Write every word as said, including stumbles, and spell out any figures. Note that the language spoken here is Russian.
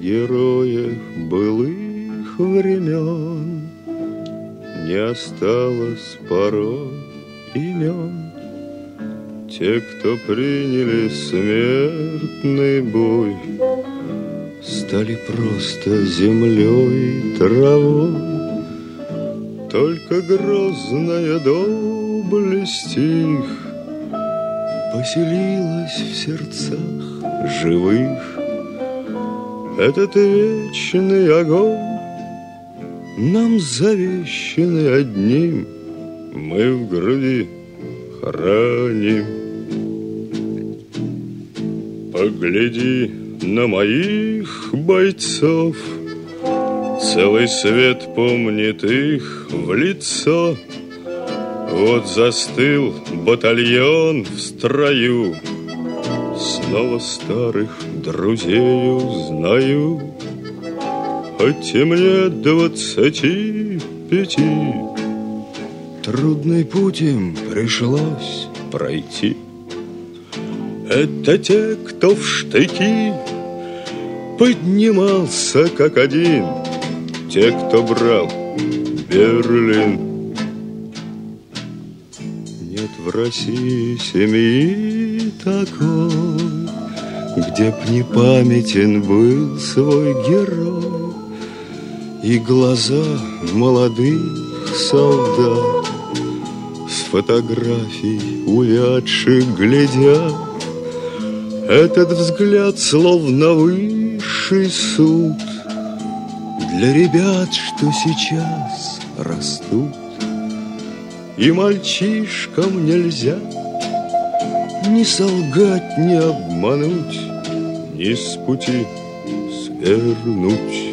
героев былых времен не осталось порой имен. Те, кто приняли смертный бой, стали просто землей и травой. Только грозная доблесть их поселилась в сердцах живых. Этот вечный огонь нам завещанный одним мы в груди храним. Погляди на моих бойцов, целый свет помнит их в лицо. Вот застыл батальон в строю, снова старых друзей узнаю. Хоть и мне двадцати пяти, трудный путь им пришлось пройти. Это те, кто в штыки поднимался как один, те, кто брал Берлин. Нет в России семьи такой, где б не памятен был свой герой. И глаза молодых солдат с фотографий увядших глядят. Этот взгляд словно высший суд для ребят, что сейчас растут. И мальчишкам нельзя ни солгать, ни обмануть, ни с пути свернуть.